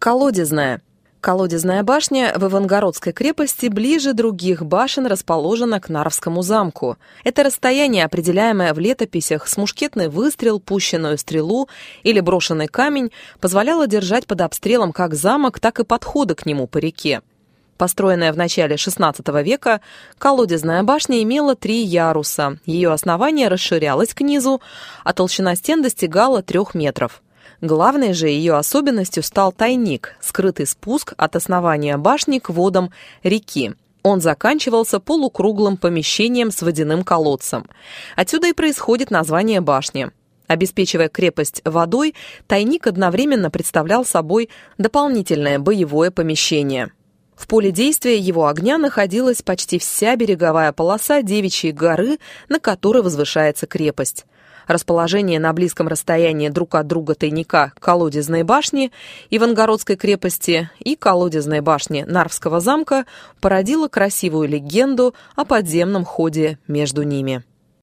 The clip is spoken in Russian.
Колодезная. Колодезная башня в Ивангородской крепости ближе других башен расположена к Нарвскому замку. Это расстояние, определяемое в летописях с мушкетный выстрел, пущенную стрелу или брошенный камень, позволяло держать под обстрелом как замок, так и подходы к нему по реке. Построенная в начале XVI века, колодезная башня имела 3 яруса. Ее основание расширялось к низу, а толщина стен достигала 3 метров. Главной же ее особенностью стал тайник, скрытый спуск от основания башни к водам реки. Он заканчивался полукруглым помещением с водяным колодцем. Отсюда и происходит название башни. Обеспечивая крепость водой, тайник одновременно представлял собой дополнительное боевое помещение. В поле действия его огня находилась почти вся береговая полоса Девичьей горы, на которой возвышается крепость. Расположение на близком расстоянии друг от друга тайника Колодезной башни Ивангородской крепости и Колодезной башни Нарвского замка породило красивую легенду о подземном ходе между ними.